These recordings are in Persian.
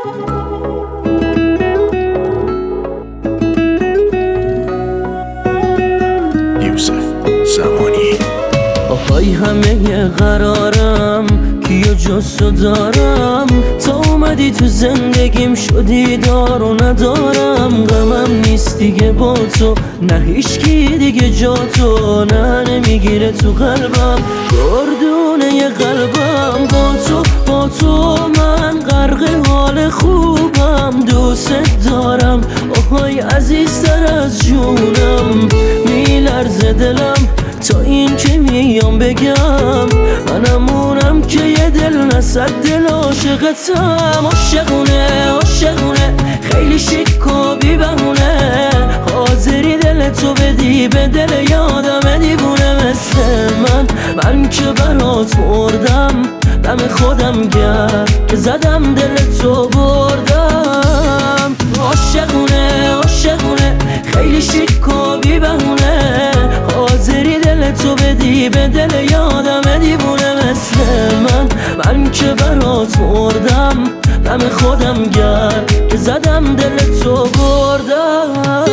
یوسف زمانی. آهای همه قرارم کیو جز تو دارم، تا اومدی تو زندگیم شدی دار و ندارم. غمم نیست دیگه با تو، نه هیچکی دیگه جا تو، نه نمیگیره تو قلبم گردونه قلبم. با تو من غرق حال خوبم، دوست دارم آهای عزیزتر از جونم. میلرزه دلم تا این که میام بگم، منمونم که یه دل نصد دل عاشقتم. عاشقونه خیلی شیک و بی بهونه، حاضری دل تو بدی به دل یادم دیوونه مثل من که برات مردم. دم خودم گرم که زدم دل تو بردم. عاشقونه خیلی شیک و بی بهونه، حاضری دل تو بدی به دل یادم دیوونه مثل من که برات مردم. دم خودم گرم که زدم دل تو بردم.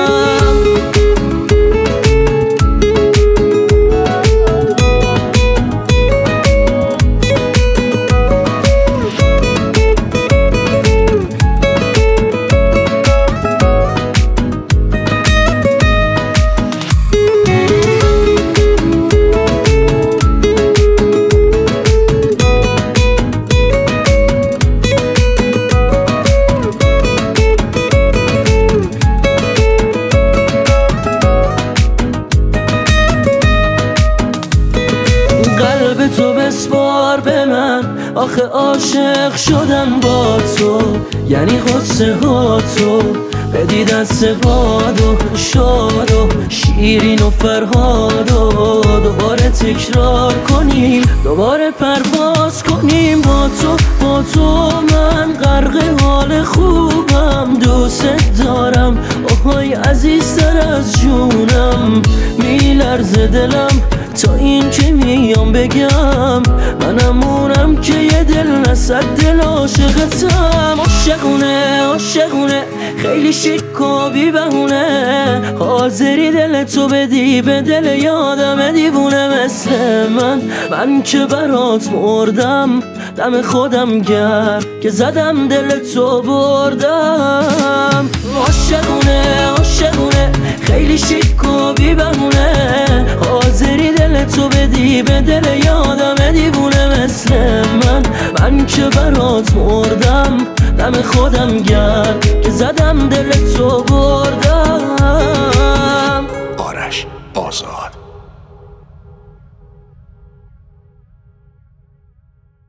قلب تو بسپار به من، آخه عاشق شدم با تو، یعنی قصه ها تو بدی دست باد و شاد و شیرین و فرهاد و دوباره تکرار کنیم، دوباره پرواز کنیم. با تو من غرق حال خوبم، دوست دارم آهای عزیزتر از جونم. میلرزه دلم تا این که میام بگم، منمونم که یه دل نصد دل عاشقتم. عاشقونه خیلی شیک و بی بهونه، حاضری دل تو بدی به دل یادم دیوونه مثل من که برات مردم. دم خودم گرم که زدم دل تو بردم. عاشقونه خیلی شیک و بی بهونه، حاضری دل تو بدی به دل یادم دیوونه مثل من که برات مردم. دم خودم گرم که زدم دل تو بردم.